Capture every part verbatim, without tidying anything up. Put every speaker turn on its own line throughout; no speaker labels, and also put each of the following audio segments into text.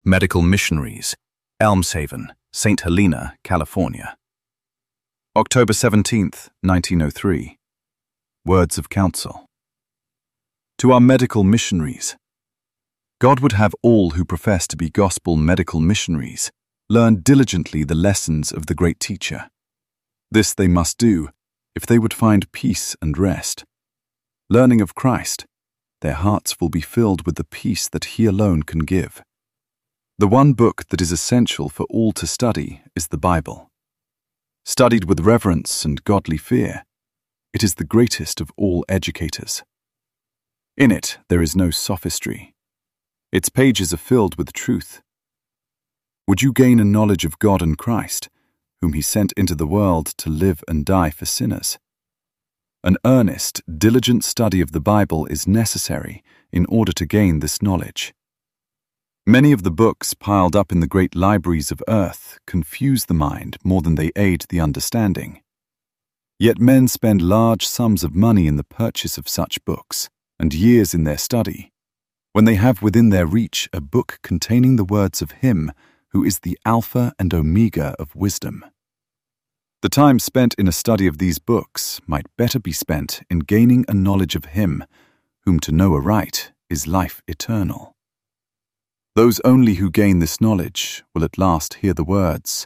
Medical Missionaries, Elmshaven, Saint Helena, California. October seventeenth, nineteen oh three. Words of Counsel. To our medical missionaries, God would have all who profess to be gospel medical missionaries learn diligently the lessons of the great teacher. This they must do if they would find peace and rest. Learning of Christ, their hearts will be filled with the peace that He alone can give. The one book that is essential for all to study is the Bible. Studied with reverence and godly fear, it is the greatest of all educators. In it there is no sophistry. Its pages are filled with truth. Would you gain a knowledge of God and Christ, whom He sent into the world to live and die for sinners? An earnest, diligent study of the Bible is necessary in order to gain this knowledge. Many of the books piled up in the great libraries of earth confuse the mind more than they aid the understanding. Yet men spend large sums of money in the purchase of such books, and years in their study, when they have within their reach a book containing the words of Him who is the Alpha and Omega of wisdom. The time spent in a study of these books might better be spent in gaining a knowledge of Him, whom to know aright is life eternal. Those only who gain this knowledge will at last hear the words,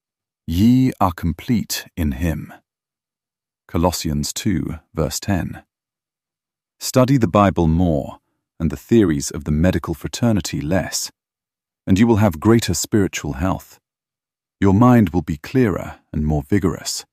"Ye are complete in Him." Colossians two, verse ten. Study the Bible more and the theories of the medical fraternity less, and you will have greater spiritual health. Your mind will be clearer and more vigorous.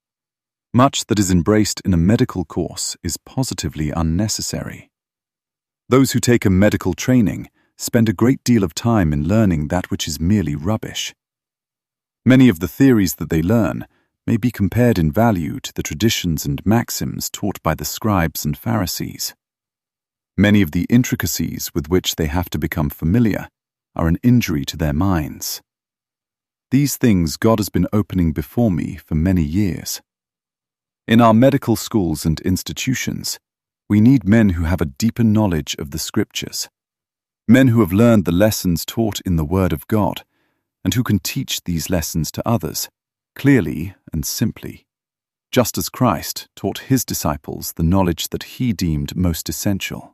Much that is embraced in a medical course is positively unnecessary. Those who take a medical training spend a great deal of time in learning that which is merely rubbish. Many of the theories that they learn may be compared in value to the traditions and maxims taught by the scribes and Pharisees. Many of the intricacies with which they have to become familiar are an injury to their minds. These things God has been opening before me for many years. In our medical schools and institutions, we need men who have a deeper knowledge of the Scriptures, men who have learned the lessons taught in the Word of God, and who can teach these lessons to others, clearly and simply, just as Christ taught His disciples the knowledge that He deemed most essential.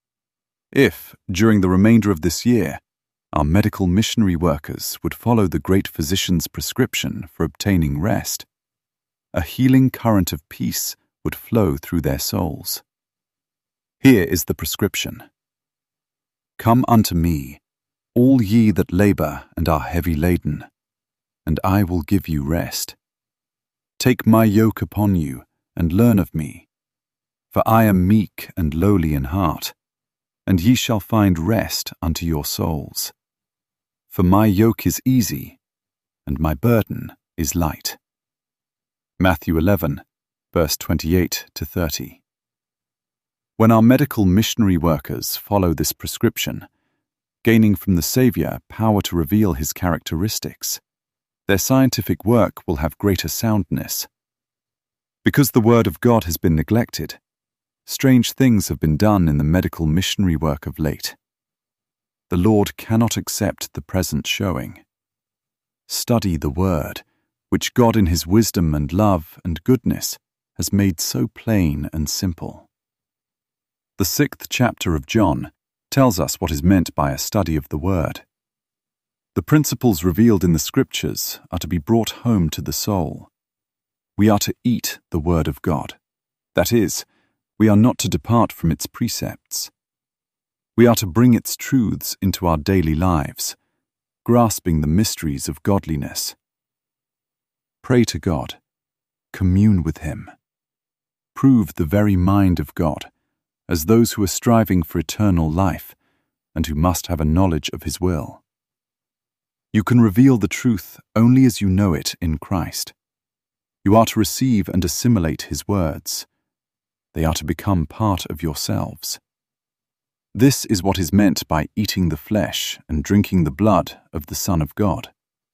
If, during the remainder of this year, our medical missionary workers would follow the great physician's prescription for obtaining rest, a healing current of peace would flow through their souls. Here is the prescription. Come unto me, all ye that labor and are heavy laden, and I will give you rest. Take my yoke upon you, and learn of me. For I am meek and lowly in heart, and ye shall find rest unto your souls. For my yoke is easy, and my burden is light. Matthew eleven, verse twenty-eight to thirty. When our medical missionary workers follow this prescription, gaining from the Saviour power to reveal His characteristics, their scientific work will have greater soundness. Because the Word of God has been neglected, strange things have been done in the medical missionary work of late. The Lord cannot accept the present showing. Study the Word, which God in His wisdom and love and goodness has made so plain and simple. The sixth chapter of John tells us what is meant by a study of the Word. The principles revealed in the Scriptures are to be brought home to the soul. We are to eat the Word of God. That is, we are not to depart from its precepts. We are to bring its truths into our daily lives, grasping the mysteries of godliness. Pray to God. Commune with Him. Prove the very mind of God, as those who are striving for eternal life and who must have a knowledge of His will. You can reveal the truth only as you know it in Christ. You are to receive and assimilate His words. They are to become part of yourselves. This is what is meant by eating the flesh and drinking the blood of the Son of God.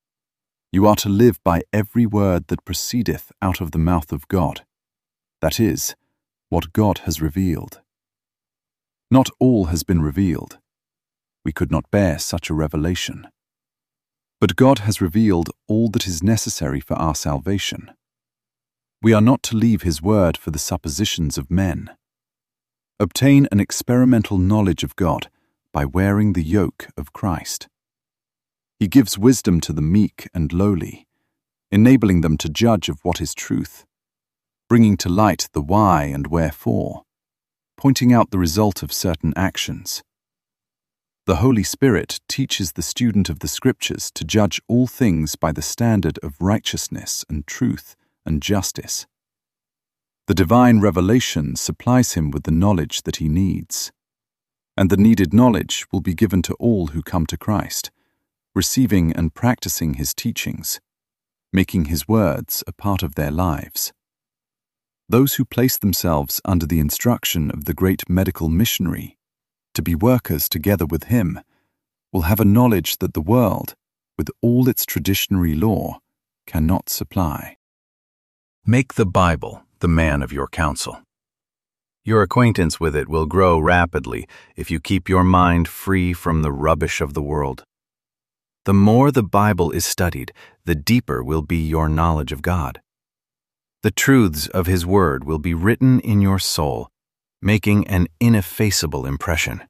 You are to live by every word that proceedeth out of the mouth of God, that is, what God has revealed. Not all has been revealed. we could not bear such a revelation. But God has revealed all that is necessary for our salvation. We are not to leave His word for the suppositions of men. Obtain an experimental knowledge of God by wearing the yoke of Christ. He gives wisdom to the meek and lowly, enabling them to judge of what is truth, bringing to light the why and wherefore, pointing out the result of certain actions. The Holy Spirit teaches the student of the Scriptures to judge all things by the standard of righteousness and truth and justice. The divine revelation supplies him with the knowledge that he needs, and the needed knowledge will be given to all who come to Christ, receiving and practicing His teachings, making His words a part of their lives. Those who place themselves under the instruction of the great medical missionary to be workers together with him will have a knowledge that the world, with all its traditionary law, cannot supply.
Make the Bible the man of your counsel. Your acquaintance with it will grow rapidly if you keep your mind free from the rubbish of the world. The more the Bible is studied, the deeper will be your knowledge of God. The truths of His Word will be written in your soul, making an ineffaceable impression.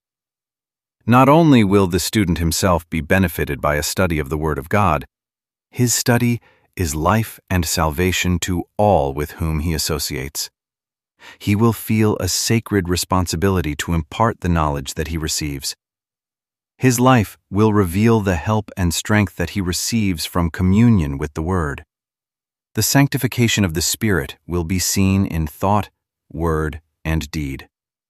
Not only will the student himself be benefited by a study of the Word of God, his study is life and salvation to all with whom he associates. He will feel a sacred responsibility to impart the knowledge that he receives. His life will reveal the help and strength that he receives from communion with the Word. The sanctification of the Spirit will be seen in thought, word, and deed.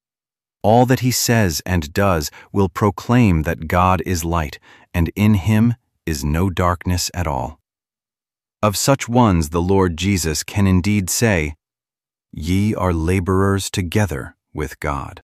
All that he says and does will proclaim that God is light, and in Him is no darkness at all. Of such ones the Lord Jesus can indeed say, "Ye are laborers together with God."